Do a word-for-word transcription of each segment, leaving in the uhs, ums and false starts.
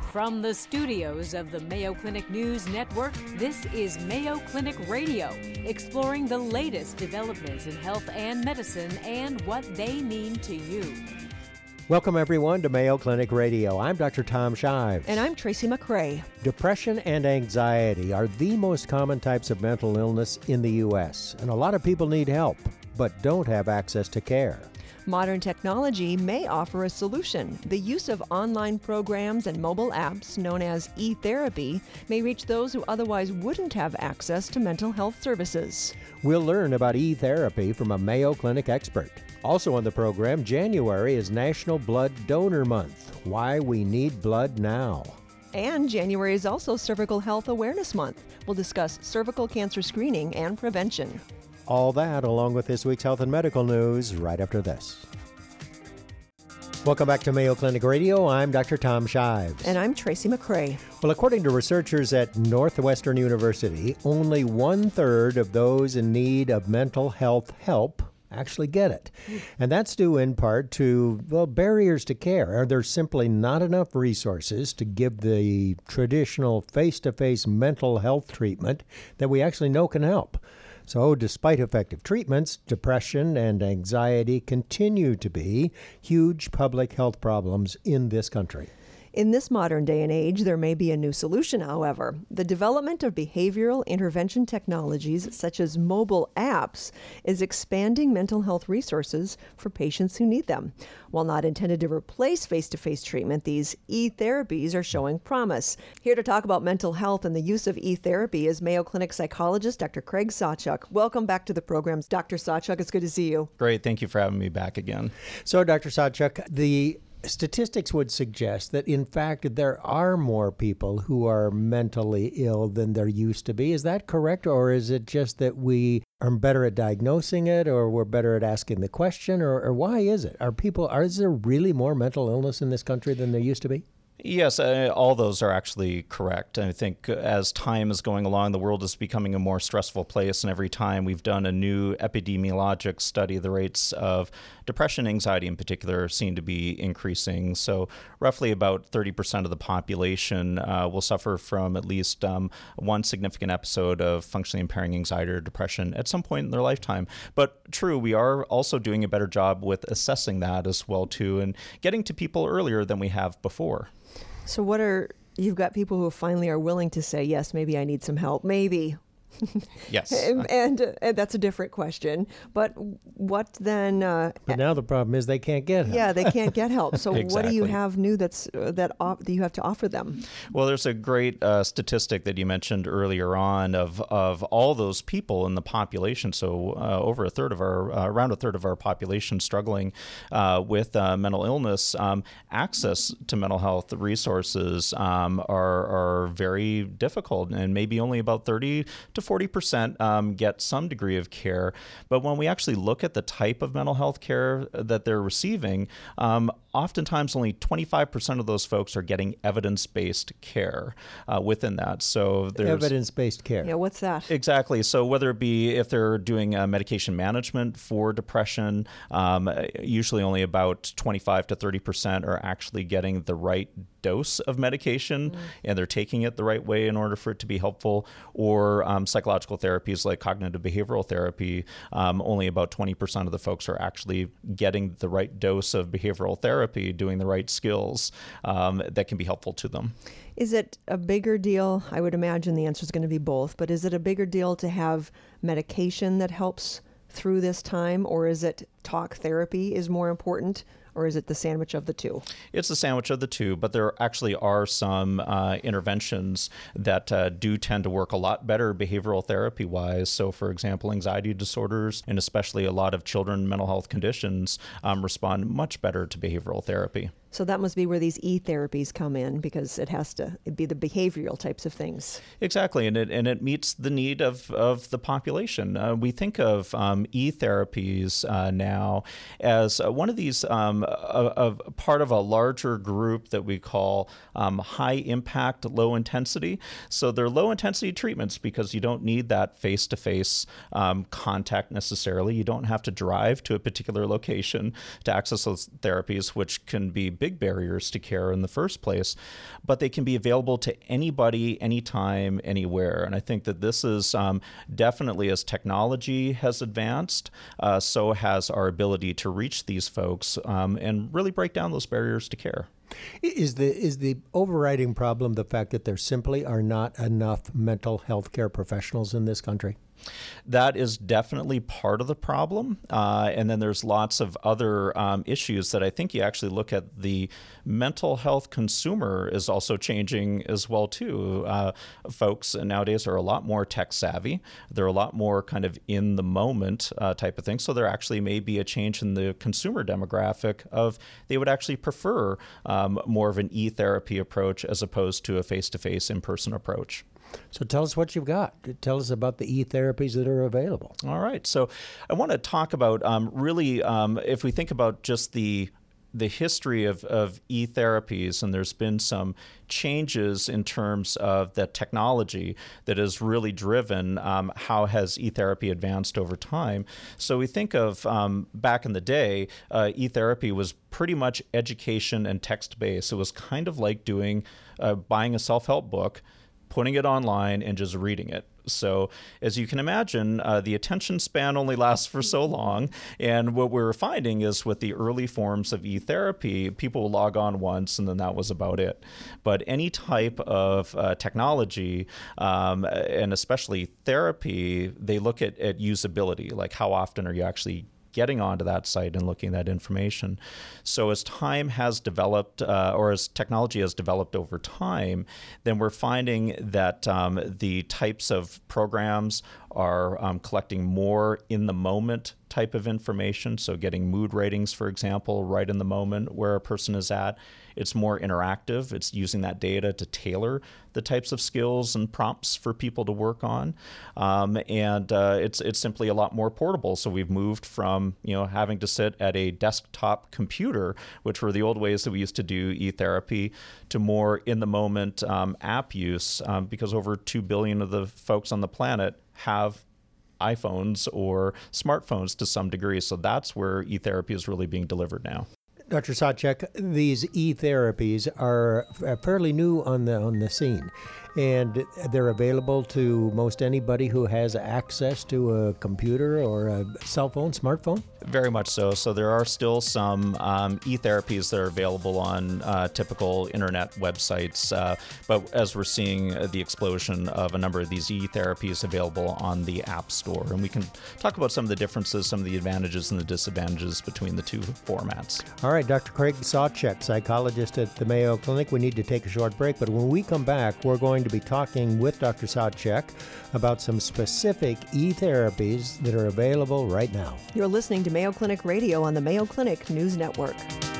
From the studios of the Mayo Clinic News Network, this is Mayo Clinic Radio, exploring the latest developments in health and medicine and what they mean to you. Welcome, everyone, to Mayo Clinic Radio. I'm Doctor Tom Shives. And I'm Tracy McCray. Depression and anxiety are the most common types of mental illness in the U S, and a lot of people need help, but don't have access to care. Modern technology may offer a solution. The use of online programs and mobile apps known as e-therapy may reach those who otherwise wouldn't have access to mental health services. We'll learn about e-therapy from a Mayo Clinic expert. Also on the program, January is National Blood Donor Month. Why we need blood now. And January is also Cervical Health Awareness Month. We'll discuss cervical cancer screening and prevention. All that, along with this week's health and medical news, right after this. Welcome back to Mayo Clinic Radio. I'm Doctor Tom Shives. And I'm Tracy McCray. Well, according to researchers at Northwestern University, only one-third of those in need of mental health help actually get it. And that's due in part to, well, barriers to care. There's simply not enough resources to give the traditional face-to-face mental health treatment that we actually know can help. So despite effective treatments, depression and anxiety continue to be huge public health problems in this country. In this modern day and age, there may be a new solution, however. The development of behavioral intervention technologies, such as mobile apps, is expanding mental health resources for patients who need them. While not intended to replace face-to-face treatment, these e-therapies are showing promise. Here to talk about mental health and the use of e-therapy is Mayo Clinic psychologist Doctor Craig Sawchuk. Welcome back to the program, Doctor Sawchuk. It's good to see you. Great. Thank you for having me back again. So, Doctor Sawchuk, the statistics would suggest that, in fact, there are more people who are mentally ill than there used to be. Is that correct? Or is it just that we are better at diagnosing it, or we're better at asking the question, or, or why is it? Are people, are, is there really more mental illness in this country than there used to be? Yes, uh, all those are actually correct. I think as time is going along, the world is becoming a more stressful place, and every time we've done a new epidemiologic study, the rates of depression, anxiety in particular, seem to be increasing. So roughly about thirty percent of the population uh, will suffer from at least um, one significant episode of functionally impairing anxiety or depression at some point in their lifetime. But true, we are also doing a better job with assessing that as well, too, and getting to people earlier than we have before. So what are, you've got people who finally are willing to say, yes, maybe I need some help, maybe. Yes. and, and, and that's a different question. But what then? Uh, but now the problem is they can't get help. Yeah, they can't get help. So Exactly. What do you have new that's uh, that, off, that you have to offer them? Well, there's a great uh, statistic that you mentioned earlier on of of all those people in the population. So uh, over a third of our, uh, around a third of our population struggling uh, with uh, mental illness. Um, access to mental health resources um, are are very difficult, and maybe only about thirty to forty percent um, get some degree of care. But when we actually look at the type of mental health care that they're receiving, um, oftentimes only twenty-five percent of those folks are getting evidence-based care uh, within that. So there's evidence-based care. Yeah, what's that? Exactly. So whether it be if they're doing uh, medication management for depression, um, usually only about twenty-five to thirty percent are actually getting the right dose of medication, mm. and they're taking it the right way in order for it to be helpful, or um, psychological therapies like cognitive behavioral therapy, um, only about twenty percent of the folks are actually getting the right dose of behavioral therapy, doing the right skills um, that can be helpful to them. Is it a bigger deal? I would imagine the answer is going to be both, but is it a bigger deal to have medication that helps through this time, or is it talk therapy is more important? Or is it the sandwich of the two? It's a sandwich of the two, but there actually are some uh, interventions that uh, do tend to work a lot better behavioral therapy-wise. So, for example, anxiety disorders, and especially a lot of children mental health conditions, um, respond much better to behavioral therapy. So that must be where these e-therapies come in, because it has to be the behavioral types of things. Exactly, and it and it meets the need of, of the population. Uh, we think of um, e-therapies uh, now as uh, one of these, um, of part of a larger group that we call um, high impact, low intensity. So they're low intensity treatments because you don't need that face-to-face um, contact necessarily. You don't have to drive to a particular location to access those therapies, which can be big big barriers to care in the first place, but they can be available to anybody, anytime, anywhere. And I think that this is um, definitely, as technology has advanced, uh, so has our ability to reach these folks um, and really break down those barriers to care. Is the is the overriding problem the fact that there simply are not enough mental health care professionals in this country? That is definitely part of the problem. Uh, and then there's lots of other um, issues that I think you actually look at. The mental health consumer is also changing as well, too. Uh, folks nowadays are a lot more tech savvy. They're a lot more kind of in the moment uh, type of thing. So there actually may be a change in the consumer demographic of they would actually prefer um, more of an e-therapy approach as opposed to a face-to-face in-person approach. So tell us what you've got. Tell us about the e-therapies that are available. All right. So I want to talk about um, really, um, if we think about just the the history of, of e-therapies, and there's been some changes in terms of the technology that has really driven um, how has e-therapy advanced over time. So we think of um, back in the day, uh, e-therapy was pretty much education and text-based. It was kind of like doing, uh, buying a self-help book, putting it online and just reading it. So as you can imagine, uh, the attention span only lasts for so long. And what we're finding is with the early forms of e-therapy, people will log on once and then that was about it. But any type of uh, technology, um, and especially therapy, they look at, at usability, like how often are you actually getting onto that site and looking at that information. So as time has developed, uh, or as technology has developed over time, then we're finding that um, the types of programs are um, collecting more in the moment type of information. So getting mood ratings, for example, right in the moment where a person is at. It's more interactive. It's using that data to tailor the types of skills and prompts for people to work on. Um, and uh, it's it's simply a lot more portable. So we've moved from, you know, having to sit at a desktop computer, which were the old ways that we used to do e-therapy, to more in-the-moment um, app use, um, because over two billion of the folks on the planet have iPhones or smartphones to some degree. So that's where e-therapy is really being delivered now. Doctor Sawchuk, these e-therapies are fairly new on the on the scene, and they're available to most anybody who has access to a computer or a cell phone, smartphone? Very much so. So there are still some um, e-therapies that are available on uh, typical internet websites, uh, but as we're seeing uh, the explosion of a number of these e-therapies available on the App Store, and we can talk about some of the differences, some of the advantages and the disadvantages between the two formats. All right, Doctor Craig Sawchuk, psychologist at the Mayo Clinic. We need to take a short break, but when we come back, we're going to be talking with Doctor Sawchuk about some specific e-therapies that are available right now. You're listening to Mayo Clinic Radio on the Mayo Clinic News Network.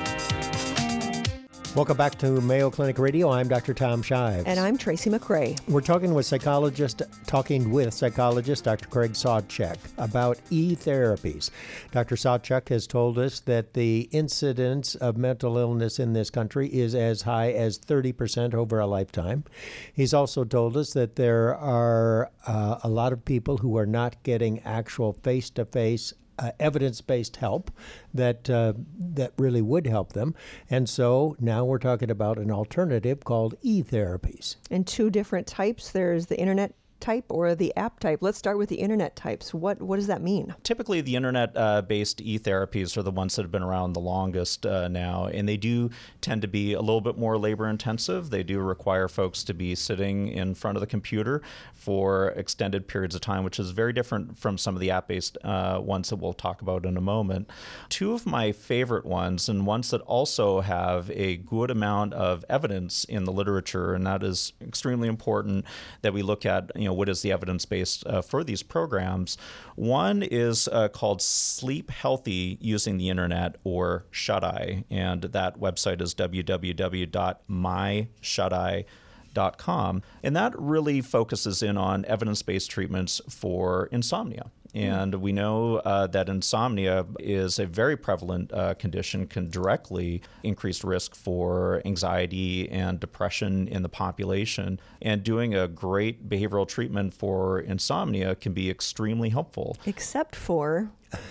Welcome back to Mayo Clinic Radio. I'm Doctor Tom Shives. And I'm Tracy McRae. We're talking with psychologist, talking with psychologist Doctor Craig Sawchuk about e-therapies. Doctor Sawchuk has told us that the incidence of mental illness in this country is as high as thirty percent over a lifetime. He's also told us that there are uh, a lot of people who are not getting actual face-to-face Uh, evidence-based help that uh, that really would help them. And so now we're talking about an alternative called e-therapies. And two different types. There's the internet type or the app type. Let's start with the internet types. What what does that mean? Typically, the internet-based uh, e-therapies are the ones that have been around the longest uh, now, and they do tend to be a little bit more labor-intensive. They do require folks to be sitting in front of the computer for extended periods of time, which is very different from some of the app-based uh, ones that we'll talk about in a moment. Two of my favorite ones, and ones that also have a good amount of evidence in the literature, and that is extremely important that we look at, you know, what is the evidence base uh, for these programs. One is uh, called Sleep Healthy Using the Internet, or Shut-Eye, and that website is w w w dot my shut eye dot com, and that really focuses in on evidence-based treatments for insomnia. And we know uh, that insomnia is a very prevalent uh, condition, can directly increase risk for anxiety and depression in the population. And doing a great behavioral treatment for insomnia can be extremely helpful. Except for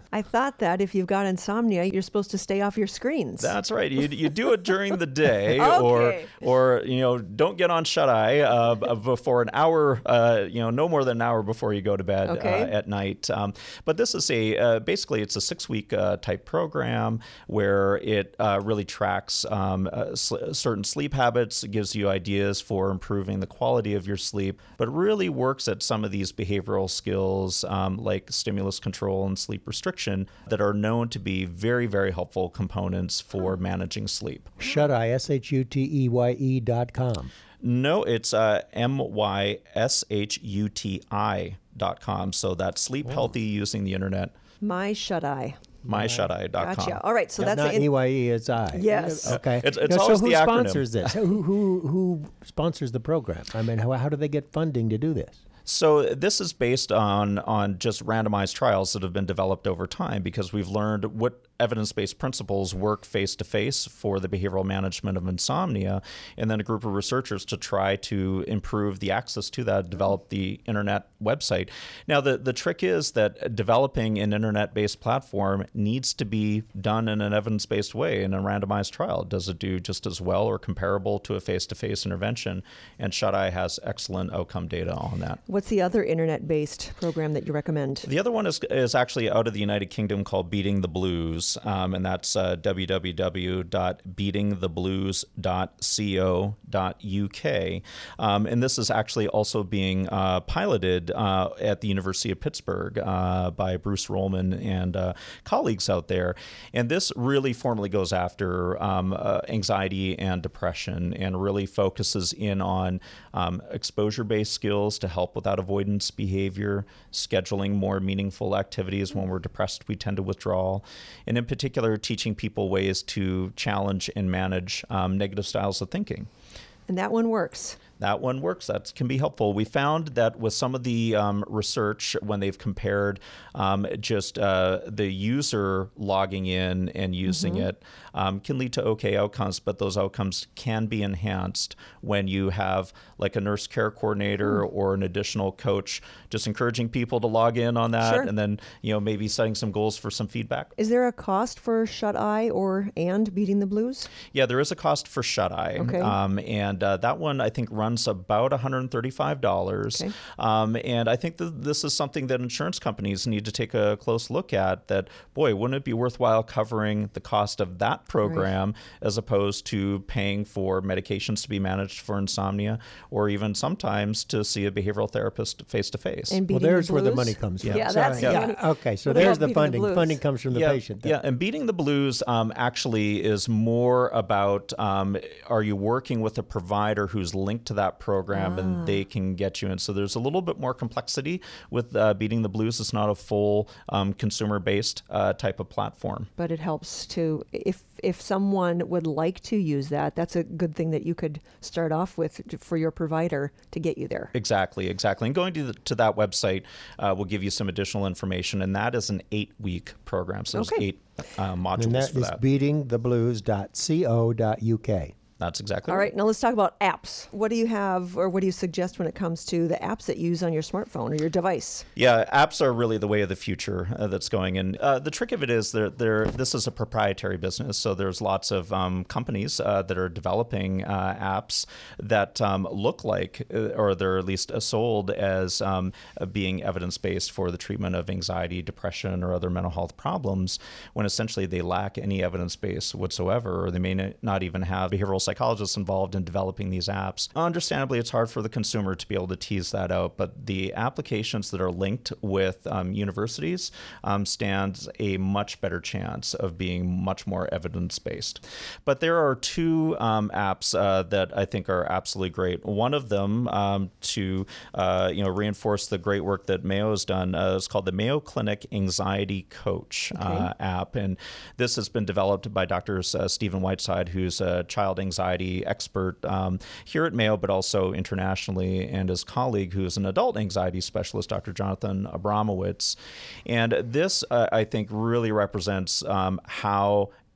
I thought that if you've got insomnia, you're supposed to stay off your screens. That's right. You you do it during the day, Okay. or or you know, don't get on shut eye uh, before an hour. Uh, you know, no more than an hour before you go to bed Okay. uh, at night. Um, but this is a uh, basically it's a six week uh, type program where it uh, really tracks um, uh, sl- certain sleep habits, gives you ideas for improving the quality of your sleep, but really works at some of these behavioral skills um, like stimulus control and sleep restriction that are known to be very, very helpful components for managing sleep. Shuteye, S H U T E Y E dot com. No, it's uh, M Y S H U T I dot com. So that's sleep healthy using the internet, My shut eye. my shut eye dot com. Gotcha. All right, so Not that's the E Y E, it's I. Yes. Okay. It's- it's Now, always so who the acronym. sponsors this? who, who who sponsors the program? I mean, how, how do they get funding to do this? So this is based on on just randomized trials that have been developed over time because we've learned what evidence-based principles work face-to-face for the behavioral management of insomnia, and then a group of researchers to try to improve the access to that, develop the internet website. Now, the, the trick is that developing an internet-based platform needs to be done in an evidence-based way in a randomized trial. Does it do just as well or comparable to a face-to-face intervention? And Shuteye has excellent outcome data on that. What's the other internet-based program that you recommend? The other one is is actually out of the United Kingdom called Beating the Blues, um, and that's uh, w w w dot beating the blues dot co dot u k. Um, and this is actually also being uh, piloted uh, at the University of Pittsburgh uh, by Bruce Rollman and uh, colleagues out there. And this really formally goes after um, uh, anxiety and depression and really focuses in on um, exposure-based skills to help with that avoidance behavior, scheduling more meaningful activities. When we're depressed, we tend to withdraw. And in particular, teaching people ways to challenge and manage um, negative styles of thinking. And that one works. That one works. That can be helpful. We found that with some of the um, research, when they've compared um, just uh, the user logging in and using Mm-hmm. it, um, can lead to okay outcomes, but those outcomes can be enhanced when you have like a nurse care coordinator Mm. or an additional coach just encouraging people to log in on that, Sure. and then you know maybe setting some goals for some feedback. Is there a cost for Shut Eye or and Beating the Blues? Yeah, there is a cost for Shuteye, Okay. um, and uh, that one I think runs about one hundred thirty-five dollars. Okay. Um, and I think that this is something that insurance companies need to take a close look at. That boy, wouldn't it be worthwhile covering the cost of that program as opposed to paying for medications to be managed for insomnia, or even sometimes to see a behavioral therapist face to face. And Well, Beating there's the where the Blues? money comes from. Yeah, So, that's yeah. the money. Okay, so What there's about the Beating the funding. Blues? Funding comes from the yeah, patient. then. Yeah, and Beating the Blues um, actually is more about um, are you working with a provider who's linked to that program Ah. and they can get you in. So there's a little bit more complexity with uh, Beating the Blues. It's not a full um, consumer-based uh, type of platform. But it helps to, if if someone would like to use that, that's a good thing that you could start off with to- for your provider to get you there. Exactly, exactly. And going to, the, to that website uh, will give you some additional information, and that is an eight-week program. So there's Okay. eight uh, modules And that for is that. beating the blues dot co dot u k. That's exactly All right. right, now let's talk about apps. What do you have, or what do you suggest when it comes to the apps that you use on your smartphone or your device? Yeah, apps are really the way of the future uh, that's going. And uh, the trick of it is they're, they're, this is a proprietary business. So there's lots of um, companies uh, that are developing uh, apps that um, look like, uh, or they're at least uh, sold as um, uh, being evidence-based for the treatment of anxiety, depression, or other mental health problems, when essentially they lack any evidence base whatsoever, or they may n- not even have behavioral psychologists involved in developing these apps. Understandably, it's hard for the consumer to be able to tease that out, but the applications that are linked with um, universities um, stands a much better chance of being much more evidence-based. But there are two um, apps uh, that I think are absolutely great. One of them, um, to uh, you know reinforce the great work that Mayo has done, uh, is called the Mayo Clinic Anxiety Coach uh, app, and this has been developed by Doctors uh, Stephen Whiteside, who's a child anxiety expert um, here at Mayo, but also internationally, and his colleague, who is an adult anxiety specialist, Doctor Jonathan Abramowitz. And this, uh, I think, really represents um, how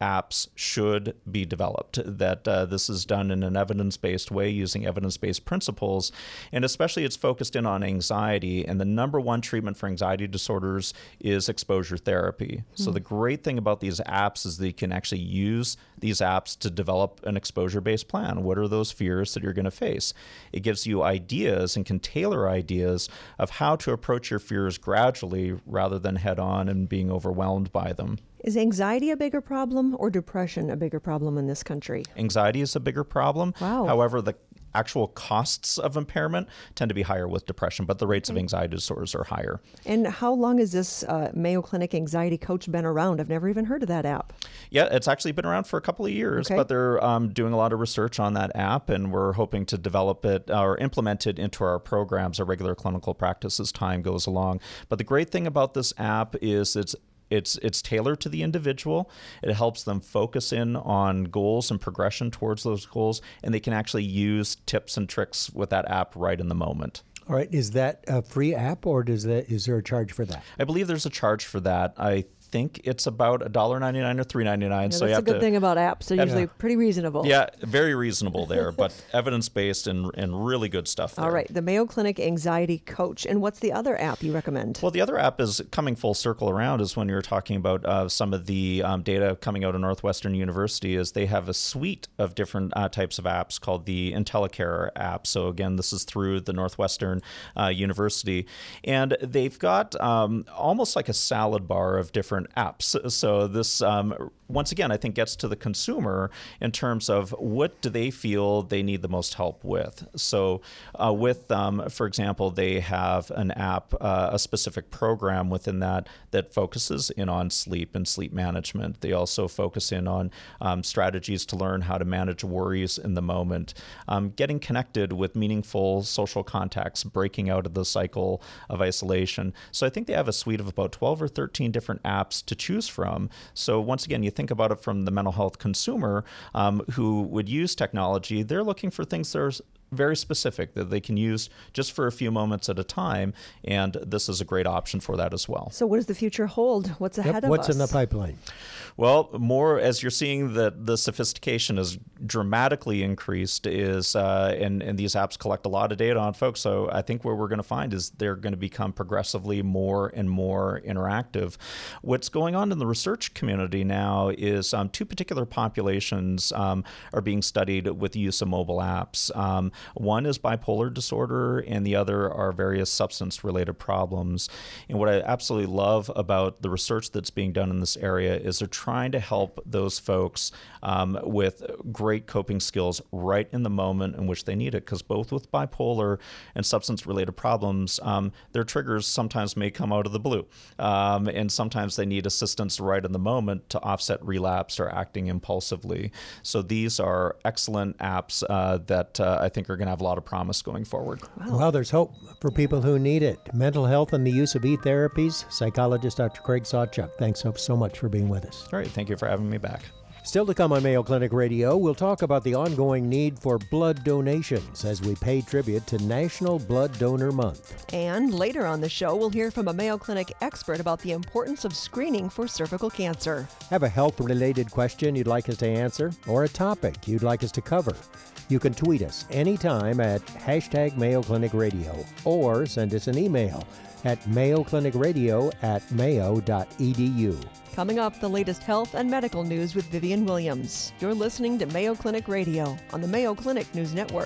apps should be developed, that uh, this is done in an evidence-based way using evidence-based principles, and especially it's focused in on anxiety, and the number one treatment for anxiety disorders is exposure therapy. Hmm. So the great thing about these apps is that you can actually use these apps to develop an exposure-based plan. What are those fears that you're going to face? It gives you ideas and can tailor ideas of how to approach your fears gradually rather than head-on and being overwhelmed by them. Is anxiety a bigger problem or depression a bigger problem in this country? Anxiety is a bigger problem. Wow. However, the actual costs of impairment tend to be higher with depression, but the rates okay. of anxiety disorders are higher. And how long has this uh, Mayo Clinic Anxiety Coach been around? I've never even heard of that app. Yeah, it's actually been around for a couple of years, okay. but they're um, doing a lot of research on that app, and we're hoping to develop it or implement it into our programs, our regular clinical practice as time goes along. But the great thing about this app is it's It's it's tailored to the individual. It helps them focus in on goals and progression towards those goals, and they can actually use tips and tricks with that app right in the moment. All right. Is that a free app, or does that is there a charge for that? I believe there's a charge for that. I think it's about one dollar ninety-nine or three dollars ninety-nine. Yeah, so that's you have a good to, thing about apps. They're usually to, pretty reasonable. Yeah, very reasonable there, but evidence-based and, and really good stuff there. All right, the Mayo Clinic Anxiety Coach. And what's the other app you recommend? Well, the other app is coming full circle around is when you're talking about uh, some of the um, data coming out of Northwestern University is they have a suite of different uh, types of apps called the IntelliCare app. So again, this is through the Northwestern uh, University. And they've got um, almost like a salad bar of different apps. So this, um, once again, I think gets to the consumer in terms of what do they feel they need the most help with. So uh, with, um, for example, they have an app, uh, a specific program within that that focuses in on sleep and sleep management. They also focus in on um, strategies to learn how to manage worries in the moment, um, getting connected with meaningful social contacts, breaking out of the cycle of isolation. So I think they have a suite of about twelve or thirteen different apps to choose from. So once again, you think about it from the mental health consumer um, who would use technology, they're looking for things that are very specific that they can use just for a few moments at a time, and this is a great option for that as well. So what does the future hold? What's ahead yep, of what's us? What's in the pipeline? Well, more as you're seeing that the sophistication is dramatically increased is, uh, and, and these apps collect a lot of data on folks. So I think what we're going to find is they're going to become progressively more and more interactive. What's going on in the research community now is um, two particular populations um, are being studied with the use of mobile apps. Um, one is bipolar disorder, and the other are various substance-related problems. And what I absolutely love about the research that's being done in this area is they're trying to help those folks um, with great coping skills right in the moment in which they need it, because both with bipolar and substance-related problems, um, their triggers sometimes may come out of the blue, um, and sometimes they need assistance right in the moment to offset relapse or acting impulsively. So these are excellent apps uh, that uh, I think are going to have a lot of promise going forward. Wow. Well, there's hope for people who need it. Mental health and the use of e-therapies. Psychologist Doctor Craig Sawchuk, thanks so, so much for being with us. All right, thank you for having me back. Still to come on Mayo Clinic Radio, we'll talk about the ongoing need for blood donations as we pay tribute to National Blood Donor Month. And later on the show, we'll hear from a Mayo Clinic expert about the importance of screening for cervical cancer. Have a health-related question you'd like us to answer or a topic you'd like us to cover? You can tweet us anytime at hashtag Mayo Clinic Radio or send us an email at mayo clinic radio at mayo dot e d u. Coming up, the latest health and medical news with Vivian Williams. You're listening to Mayo Clinic Radio on the Mayo Clinic News Network.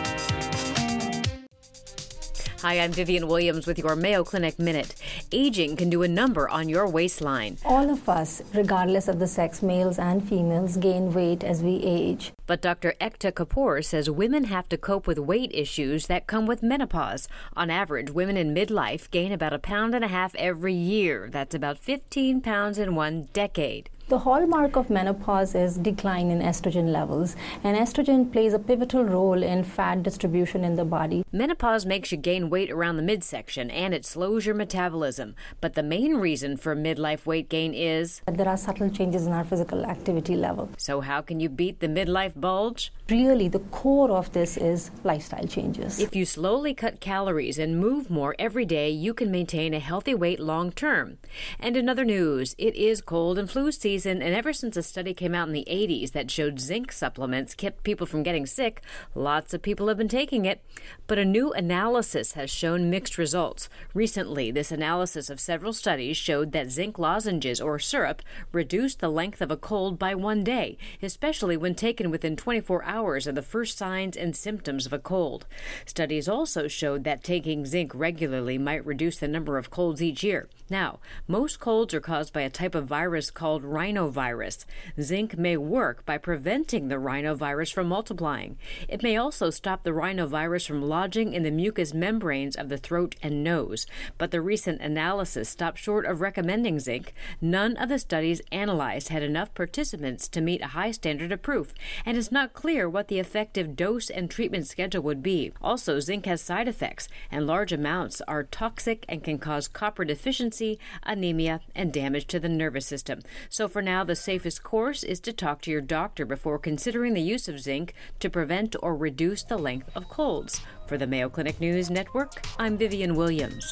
Hi, I'm Vivian Williams with your Mayo Clinic Minute. Aging can do a number on your waistline. All of us, regardless of the sex, males and females, gain weight as we age. But Doctor Ekta Kapoor says women have to cope with weight issues that come with menopause. On average, women in midlife gain about a pound and a half every year. That's about fifteen pounds in one decade. The hallmark of menopause is decline in estrogen levels, and estrogen plays a pivotal role in fat distribution in the body. Menopause makes you gain weight around the midsection, and it slows your metabolism. But the main reason for midlife weight gain is that there are subtle changes in our physical activity level. So how can you beat the midlife bulge? Really, the core of this is lifestyle changes. If you slowly cut calories and move more every day, you can maintain a healthy weight long term. And in other news, it is cold and flu season season, and ever since a study came out in the eighties that showed zinc supplements kept people from getting sick, lots of people have been taking it. But a new analysis has shown mixed results. Recently, this analysis of several studies showed that zinc lozenges or syrup reduced the length of a cold by one day, especially when taken within twenty-four hours of the first signs and symptoms of a cold. Studies also showed that taking zinc regularly might reduce the number of colds each year. Now, most colds are caused by a type of virus called rhinovirus. Zinc may work by preventing the rhinovirus from multiplying. It may also stop the rhinovirus from lodging in the mucous membranes of the throat and nose. But the recent analysis stopped short of recommending zinc. None of the studies analyzed had enough participants to meet a high standard of proof, and it's not clear what the effective dose and treatment schedule would be. Also, zinc has side effects, and large amounts are toxic and can cause copper deficiency, anemia, and damage to the nervous system. So for now, the safest course is to talk to your doctor before considering the use of zinc to prevent or reduce the length of colds. For the Mayo Clinic News Network, I'm Vivian Williams.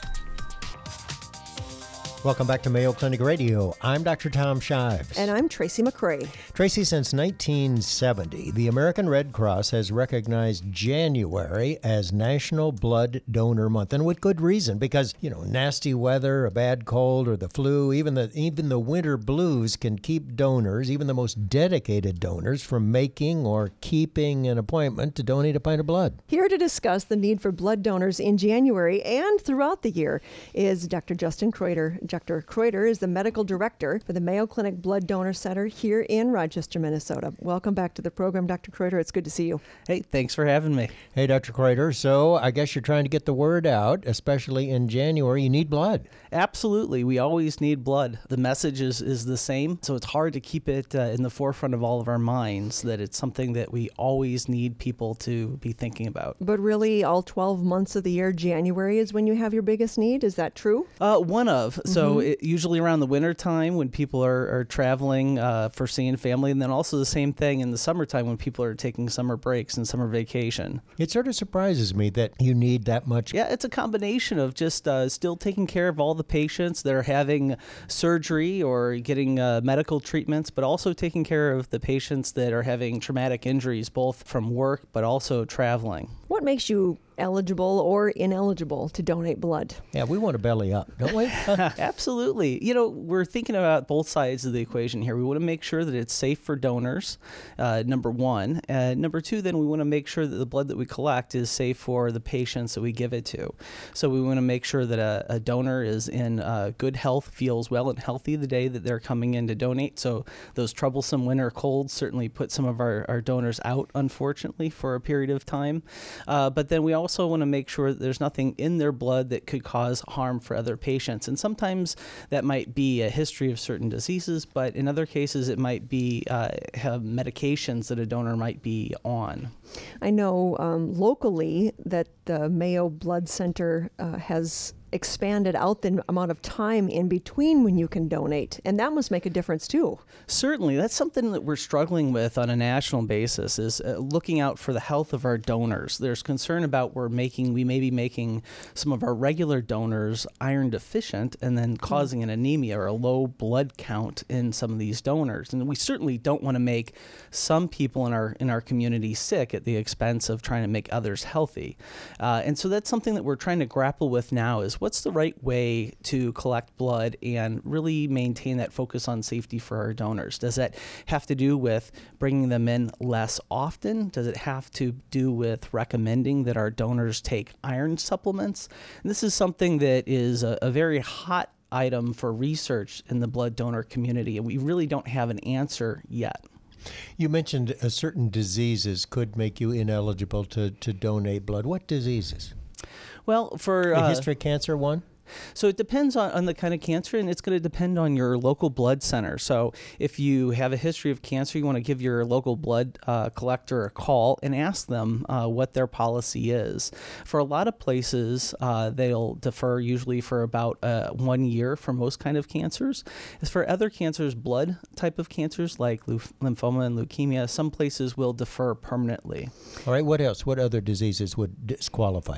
Welcome back to Mayo Clinic Radio. I'm Doctor Tom Shives. And I'm Tracy McCray. Tracy, since nineteen seventy, the American Red Cross has recognized January as National Blood Donor Month, and with good reason, because, you know, nasty weather, a bad cold, or the flu, even the even the winter blues can keep donors, even the most dedicated donors, from making or keeping an appointment to donate a pint of blood. Here to discuss the need for blood donors in January and throughout the year is Doctor Justin Kreuter. Doctor Kreuter is the medical director for the Mayo Clinic Blood Donor Center here in Rochester, Minnesota. Welcome back to the program, Doctor Kreuter. It's good to see you. Hey, thanks for having me. Hey, Doctor Kreuter. So I guess you're trying to get the word out, especially in January. You need blood. Absolutely. We always need blood. The message is, is the same, so it's hard to keep it uh, in the forefront of all of our minds that it's something that we always need people to be thinking about. But really, all twelve months of the year, January is when you have your biggest need. Is that true? Uh, one of. So mm-hmm. it, usually around the winter time when people are, are traveling uh, for seeing family, and then also the same thing in the summertime when people are taking summer breaks and summer vacation. It sort of surprises me that you need that much. Yeah, it's a combination of just uh, still taking care of all the patients that are having surgery or getting uh, medical treatments, but also taking care of the patients that are having traumatic injuries, both from work but also traveling. What makes you eligible or ineligible to donate blood? Yeah, we want to belly up, don't we? Absolutely. You know, we're thinking about both sides of the equation here. We want to make sure that it's safe for donors, uh, number one. Uh, number two, then we want to make sure that the blood that we collect is safe for the patients that we give it to. So we want to make sure that a, a donor is in uh, good health, feels well and healthy the day that they're coming in to donate. So those troublesome winter colds certainly put some of our, our donors out, unfortunately, for a period of time. Uh, but then we also also want to make sure that there's nothing in their blood that could cause harm for other patients. And sometimes that might be a history of certain diseases, but in other cases it might be uh, have medications that a donor might be on. I know um, locally that the Mayo Blood Center uh, has expanded out the amount of time in between when you can donate, and that must make a difference too. Certainly. That's something that we're struggling with on a national basis, is uh, looking out for the health of our donors. There's concern about we're making, we may be making some of our regular donors iron deficient and then causing an anemia or a low blood count in some of these donors. And we certainly don't want to make some people in our in our community sick at the expense of trying to make others healthy. Uh, and so that's something that we're trying to grapple with now, is what's the right way to collect blood and really maintain that focus on safety for our donors? Does that have to do with bringing them in less often? Does it have to do with recommending that our donors take iron supplements? And this is something that is a, a very hot item for research in the blood donor community, and we really don't have an answer yet. You mentioned uh, certain diseases could make you ineligible to, to donate blood. What diseases? Well, for a uh, history of cancer, one? So it depends on, on the kind of cancer, and it's going to depend on your local blood center. So if you have a history of cancer, you want to give your local blood uh, collector a call and ask them uh, what their policy is. For a lot of places, uh, they'll defer usually for about uh, one year for most kind of cancers. As for other cancers, blood type of cancers like lymphoma and leukemia, some places will defer permanently. All right, what else? What other diseases would disqualify you?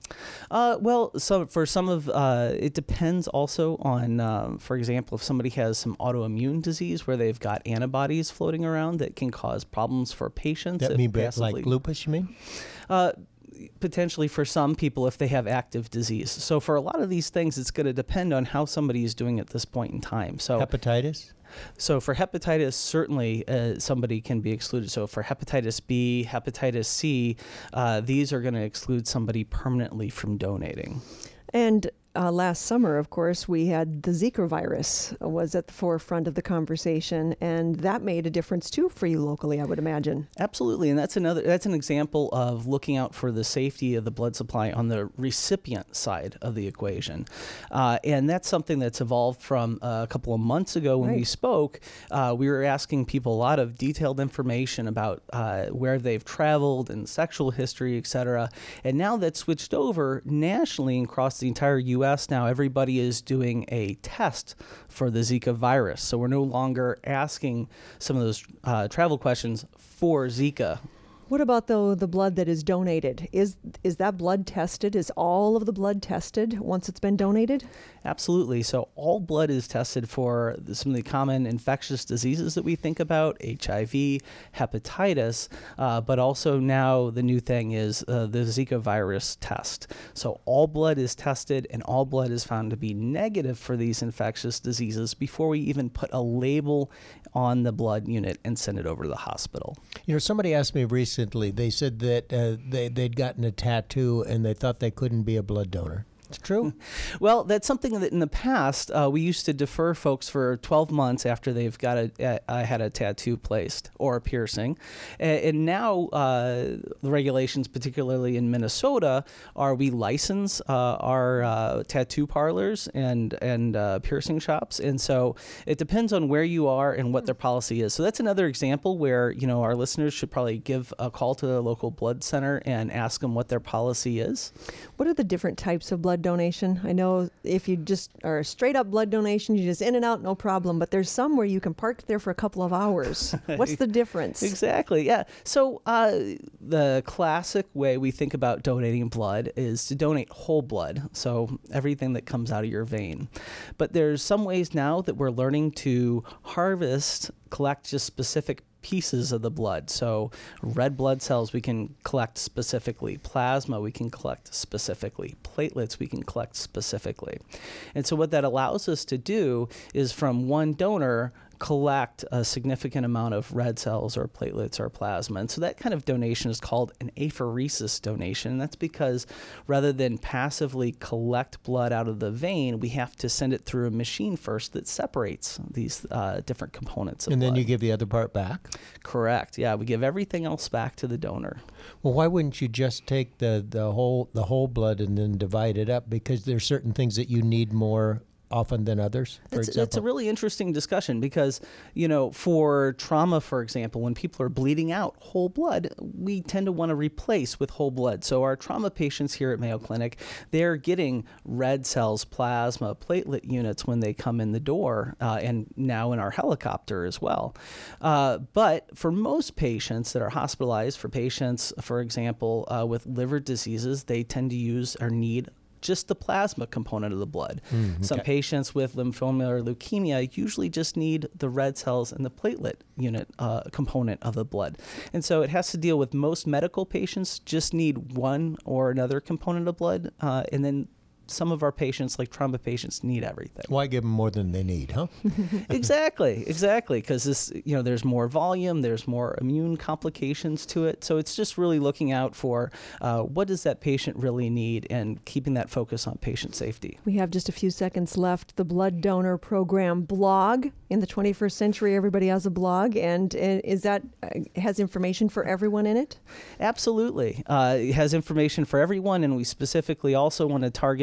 Uh, well, so for some of, uh, it depends also on, um, for example, if somebody has some autoimmune disease where they've got antibodies floating around that can cause problems for patients. That if mean passively- like lupus, you mean? Uh, potentially for some people if they have active disease. So for a lot of these things, it's going to depend on how somebody is doing at this point in time. So Hepatitis? So for hepatitis, certainly uh, somebody can be excluded. So for hepatitis B, hepatitis C, uh, these are going to exclude somebody permanently from donating. And uh, last summer, of course, we had the Zika virus was at the forefront of the conversation, and that made a difference too for you locally, I would imagine. Absolutely, and that's another that's an example of looking out for the safety of the blood supply on the recipient side of the equation, uh, and that's something that's evolved from uh, a couple of months ago when Right. we spoke. Uh, we were asking people a lot of detailed information about uh, where they've traveled and sexual history, et cetera. And now that's switched over nationally and across the entire U S. Now everybody is doing a test for the Zika virus, so we're no longer asking some of those uh, travel questions for Zika. What about though the blood that is donated? Is is that blood tested? Is all of the blood tested once it's been donated? Absolutely. So all blood is tested for the- some of the common infectious diseases that we think about, H I V, hepatitis, uh, but also now the new thing is uh, the Zika virus test. So all blood is tested and all blood is found to be negative for these infectious diseases before we even put a label on the blood unit and send it over to the hospital. You know, somebody asked me recently, they said that uh, they, they'd gotten a tattoo and they thought they couldn't be a blood donor. It's true? Well, that's something that in the past uh, we used to defer folks for twelve months after they've got a, a, a had a tattoo placed or a piercing, and, and now uh, the regulations, particularly in Minnesota, are we license uh, our uh, tattoo parlors and and uh, piercing shops, and so it depends on where you are and what their policy is. So that's another example where you know our listeners should probably give a call to the local blood center and ask them what their policy is. What are the different types of blood donation? I know if you just are a straight up blood donation, you just in and out, no problem. But there's some where you can park there for a couple of hours. What's the difference? Exactly, yeah. So uh, the classic way we think about donating blood is to donate whole blood, so everything that comes out of your vein. But there's some ways now that we're learning to harvest, collect just specific pieces of the blood. So red blood cells we can collect specifically, plasma we can collect specifically, platelets we can collect specifically. And so what that allows us to do is from one donor collect a significant amount of red cells or platelets or plasma. And so that kind of donation is called an apheresis donation. And that's because rather than passively collect blood out of the vein, we have to send it through a machine first that separates these uh, different components of And blood. then you give the other part back? Correct. Yeah, we give everything else back to the donor. Well, why wouldn't you just take the, the whole the whole blood and then divide it up? Because there's certain things that you need more often than others, for It's, example? it's a really interesting discussion because, you know, for trauma, for example, when people are bleeding out whole blood, we tend to want to replace with whole blood. So our trauma patients here at Mayo Clinic, they're getting red cells, plasma, platelet units when they come in the door, uh, and now in our helicopter as well. Uh, but for most patients that are hospitalized, for patients, for example, uh, with liver diseases, they tend to use or need just the plasma component of the blood. Mm, okay. Some patients with lymphoma or leukemia usually just need the red cells and the platelet unit uh, component of the blood. And so it has to deal with most medical patients just need one or another component of blood, uh, and then some of our patients, like trauma patients, need everything. Why give them more than they need, huh? Exactly, exactly, because this, you know, there's more volume, there's more immune complications to it. So it's just really looking out for uh, what does that patient really need and keeping that focus on patient safety. We have just a few seconds left. The Blood Donor Program blog. In the twenty-first century, everybody has a blog, and, and is that uh, has information for everyone in it? Absolutely. Uh, it has information for everyone, and we specifically also want to target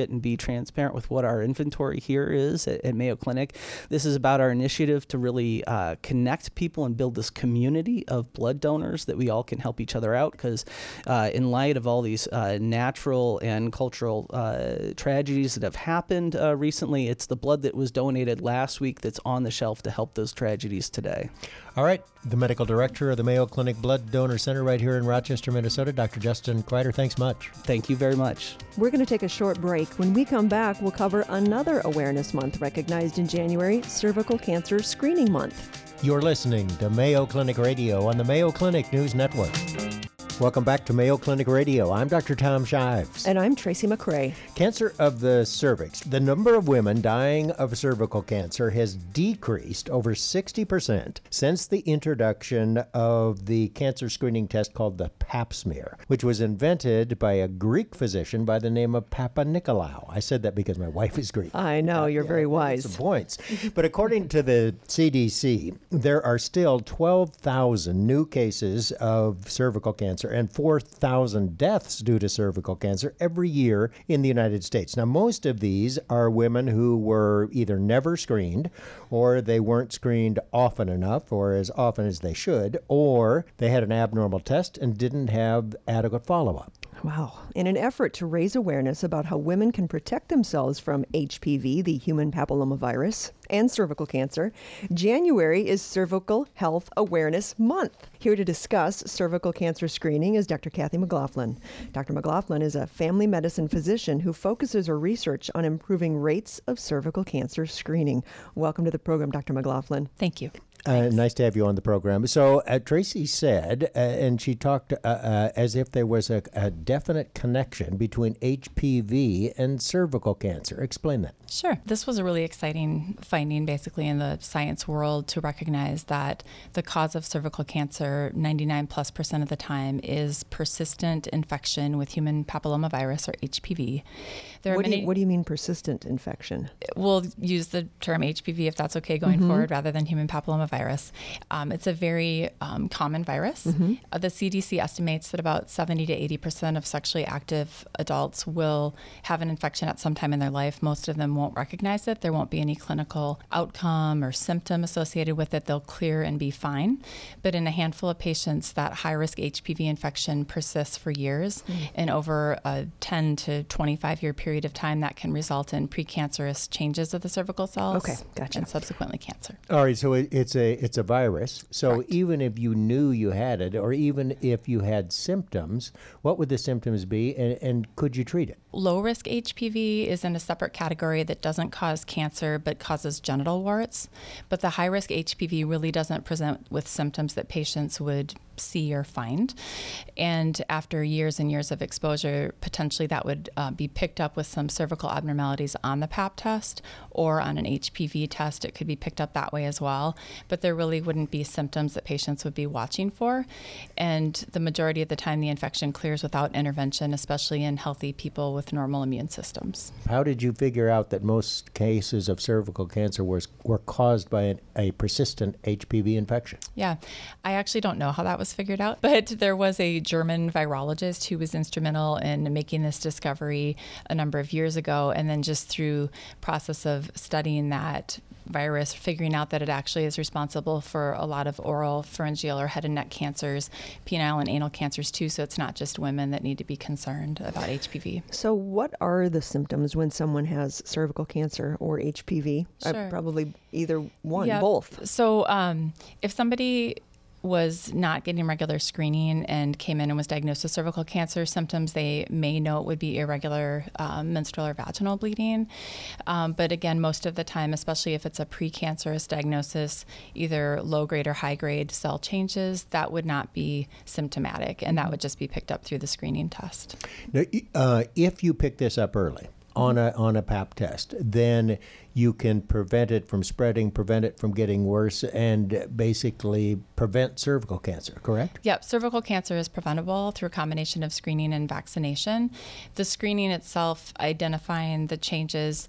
it and be transparent with what our inventory here is at, at Mayo Clinic. This is about our initiative to really uh, connect people and build this community of blood donors that we all can help each other out, because uh, in light of all these uh, natural and cultural uh, tragedies that have happened uh, recently, it's the blood that was donated last week that's on the shelf to help those tragedies today. All right. The medical director of the Mayo Clinic Blood Donor Center right here in Rochester, Minnesota, Doctor Justin Kreider, thanks much. Thank you very much. We're going to take a short break. When we come back, we'll cover another awareness month recognized in January, Cervical Cancer Screening Month. You're listening to Mayo Clinic Radio on the Mayo Clinic News Network. Welcome back to Mayo Clinic Radio. I'm Doctor Tom Shives. And I'm Tracy McCray. Cancer of the cervix. The number of women dying of cervical cancer has decreased over sixty percent since the introduction of the cancer screening test called the Pap smear, which was invented by a Greek physician by the name of Papa Nicolau. I said that because my wife is Greek. I know, you're uh, very yeah, wise. Some points. But according to the C D C, there are still twelve thousand new cases of cervical cancer and four thousand deaths due to cervical cancer every year in the United States. Now, most of these are women who were either never screened, or they weren't screened often enough, or as often as they should, or they had an abnormal test and didn't have adequate follow-up. Wow. In an effort to raise awareness about how women can protect themselves from H P V, the human papillomavirus, and cervical cancer, January is Cervical Health Awareness Month. Here to discuss cervical cancer screening is Doctor Kathy McLaughlin. Doctor McLaughlin is a family medicine physician who focuses her research on improving rates of cervical cancer screening. Welcome to the program, Doctor McLaughlin. Thank you. Uh, nice to have you on the program. So uh, Tracy said, uh, and she talked uh, uh, as if there was a, a definite connection between H P V and cervical cancer. Explain that. Sure. This was a really exciting finding, basically, in the science world to recognize that the cause of cervical cancer, ninety-nine plus percent of the time, is persistent infection with human papillomavirus, or H P V. There are what, many, do you, what do you mean persistent infection? We'll use the term H P V if that's okay going mm-hmm. forward, rather than human papillomavirus. Um, it's a very um, common virus. Mm-hmm. Uh, the C D C estimates that about seventy to eighty percent of sexually active adults will have an infection at some time in their life. Most of them won't recognize it. There won't be any clinical outcome or symptom associated with it. They'll clear and be fine. But in a handful of patients, that high-risk H P V infection persists for years. Mm-hmm. And over a ten to twenty-five year period of time, that can result in precancerous changes of the cervical cells. Okay, gotcha. And subsequently cancer. All right, so it, it's a it's a virus. So Correct. Even if you knew you had it, or even if you had symptoms, what would the symptoms be, and, and could you treat it? Low-risk H P V is in a separate category that doesn't cause cancer but causes genital warts. But the high-risk H P V really doesn't present with symptoms that patients would see or find. And after years and years of exposure, potentially that would uh, be picked up with some cervical abnormalities on the Pap test or on an H P V test. It could be picked up that way as well. But there really wouldn't be symptoms that patients would be watching for. And the majority of the time, the infection clears without intervention, especially in healthy people with normal immune systems. How did you figure out that most cases of cervical cancer was, were caused by an, a persistent H P V infection? Yeah, I actually don't know how that was figured out, but there was a German virologist who was instrumental in making this discovery a number of years ago, and then just through process of studying that virus, figuring out that it actually is responsible for a lot of oral, pharyngeal, or head and neck cancers, penile and anal cancers too, so it's not just women that need to be concerned about H P V. So what are the symptoms when someone has cervical cancer or H P V? Sure. Uh, probably either one, yeah. both. So um, if somebody was not getting regular screening and came in and was diagnosed with cervical cancer, symptoms they may note would be irregular um, menstrual or vaginal bleeding. Um, but again, most of the time, especially if it's a precancerous diagnosis, either low-grade or high-grade cell changes, that would not be symptomatic, and that would just be picked up through the screening test. Now, uh, if you pick this up early on a on a Pap test, then you can prevent it from spreading, prevent it from getting worse, and basically prevent cervical cancer, correct? Yep, cervical cancer is preventable through a combination of screening and vaccination. The screening itself, identifying the changes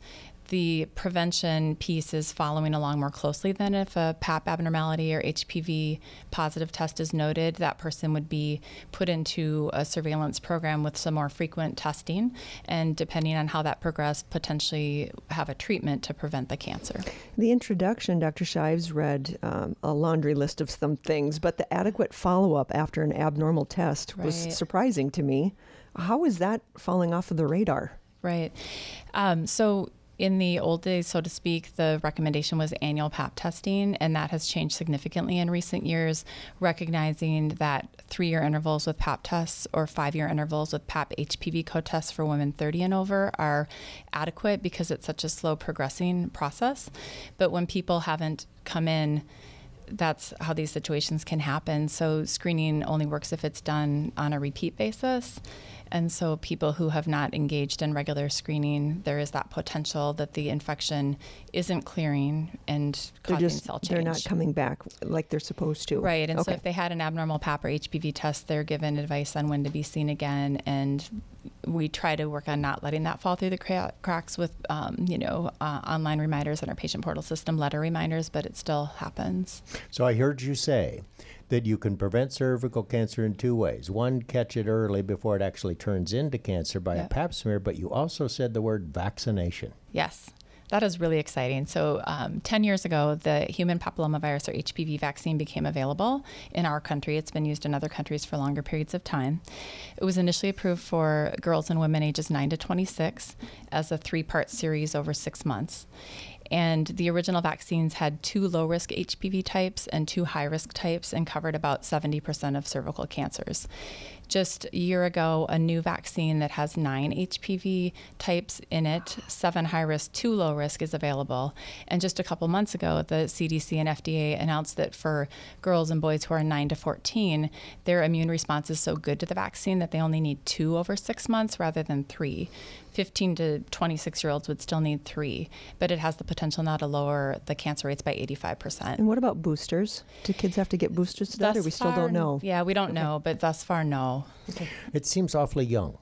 the prevention piece is following along more closely than if a Pap abnormality or H P V positive test is noted. That person would be put into a surveillance program with some more frequent testing, and depending on how that progressed, potentially have a treatment to prevent the cancer. The introduction, Doctor Shives read um, a laundry list of some things, but the adequate follow-up after an abnormal test was Right. surprising to me. How is that falling off of the radar? Right. Um, so in the old days, so to speak, the recommendation was annual Pap testing, and that has changed significantly in recent years, recognizing that three-year intervals with Pap tests or five-year intervals with Pap H P V co-tests for women thirty and over are adequate because it's such a slow progressing process. But when people haven't come in, that's how these situations can happen. So screening only works if it's done on a repeat basis. And so people who have not engaged in regular screening, there is that potential that the infection isn't clearing and They're causing just cell change. they're not coming back like they're supposed to. Right. And so Okay. if they had an abnormal Pap or H P V test, they're given advice on when to be seen again. And we try to work on not letting that fall through the cra- cracks with, um, you know, uh, online reminders in our patient portal system, letter reminders, but it still happens. So I heard you say that you can prevent cervical cancer in two ways. One, catch it early before it actually turns into cancer by Yep. a Pap smear, but you also said the word vaccination. Yes, that is really exciting. So um, ten years ago, the human papillomavirus or H P V vaccine became available in our country. It's been used in other countries for longer periods of time. It was initially approved for girls and women ages nine to twenty-six as a three-part series over six months. And the original vaccines had two low-risk H P V types and two high-risk types and covered about seventy percent of cervical cancers. Just a year ago, a new vaccine that has nine H P V types in it, seven high-risk, two low-risk is available. And just a couple months ago, the C D C and F D A announced that for girls and boys who are nine to fourteen, their immune response is so good to the vaccine that they only need two over six months rather than three. fifteen to twenty-six year olds would still need three, but it has the potential now to lower the cancer rates by eighty-five percent. And what about boosters? Do kids have to get boosters to that, or Thus we still far, don't know? Yeah, we don't know, but thus far, no. It seems awfully young.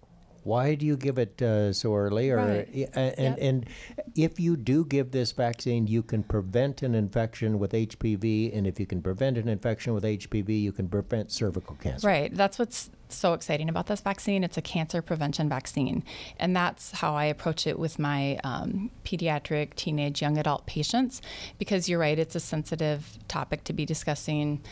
Why do you give it uh, so early? Or Right. y- and, Yep. and if you do give this vaccine, you can prevent an infection with H P V, and if you can prevent an infection with H P V, you can prevent cervical cancer. Right. That's what's so exciting about this vaccine. It's a cancer prevention vaccine. And that's how I approach it with my um, pediatric, teenage, young adult patients, because you're right, it's a sensitive topic to be discussing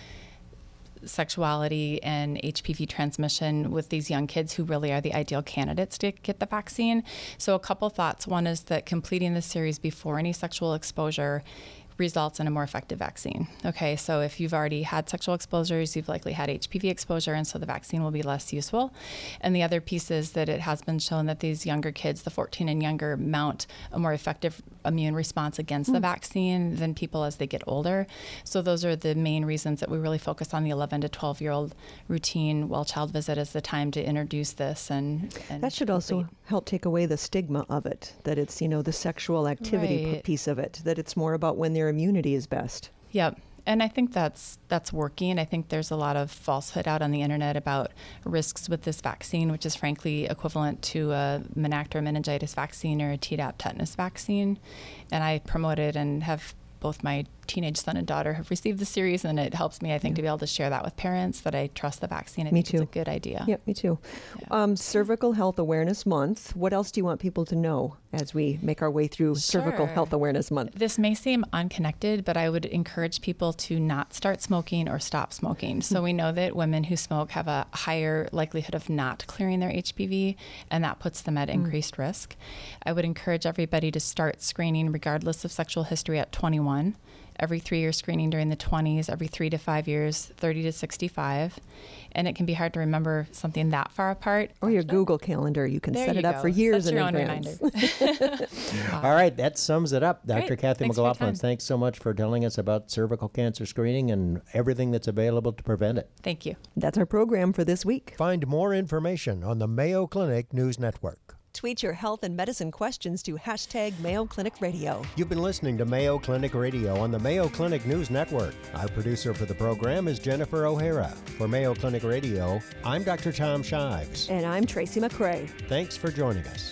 sexuality and H P V transmission with these young kids who really are the ideal candidates to get the vaccine. So a couple thoughts. One is that completing the series before any sexual exposure results in a more effective vaccine. Okay, so if you've already had sexual exposures, you've likely had H P V exposure, and so the vaccine will be less useful. And the other piece is that it has been shown that these younger kids, the fourteen and younger, mount a more effective immune response against mm. the vaccine than people as they get older. So those are the main reasons that we really focus on the eleven to twelve year old routine well child visit as the time to introduce this. And, and that should also complete. help take away the stigma of it, that it's, you know, the sexual activity Right. piece of it, that it's more about when their immunity is best. Yep. And I think that's that's working. I think there's a lot of falsehood out on the internet about risks with this vaccine, which is frankly equivalent to a Menactor meningitis vaccine or a Tdap tetanus vaccine. And I promote it and have both my teenage son and daughter have received the series, and it helps me, I think, yeah. to be able to share that with parents that I trust the vaccine. I me think too. It's a good idea. Yeah, me too. Yeah. Um, Cervical Health Awareness Month. What else do you want people to know as we make our way through Sure. Cervical Health Awareness Month? This may seem unconnected, but I would encourage people to not start smoking or stop smoking. So we know that women who smoke have a higher likelihood of not clearing their H P V, and that puts them at increased mm. risk. I would encourage everybody to start screening regardless of sexual history at twenty-one. Every three-year screening during the twenties, every three to five years, thirty to sixty-five. And it can be hard to remember something that far apart. Or your Google Calendar. You can there set you it up go. for years That's in your advance. Own reminder. All right, that sums it up. Doctor Great. Kathy Thanks McLaughlin, thanks so much for telling us about cervical cancer screening and everything that's available to prevent it. Thank you. That's our program for this week. Find more information on the Mayo Clinic News Network. Tweet your health and medicine questions to hashtag Mayo Clinic Radio. You've been listening to Mayo Clinic Radio on the Mayo Clinic News Network. Our producer for the program is Jennifer O'Hara. For Mayo Clinic Radio, I'm Doctor Tom Shives. And I'm Tracy McCrae. Thanks for joining us.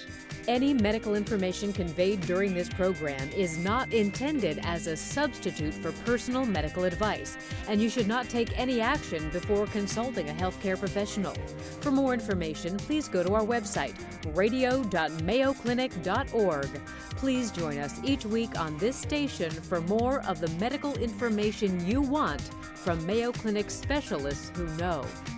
Any medical information conveyed during this program is not intended as a substitute for personal medical advice, and you should not take any action before consulting a healthcare professional. For more information, please go to our website, radio dot mayo clinic dot org. Please join us each week on this station for more of the medical information you want from Mayo Clinic specialists who know.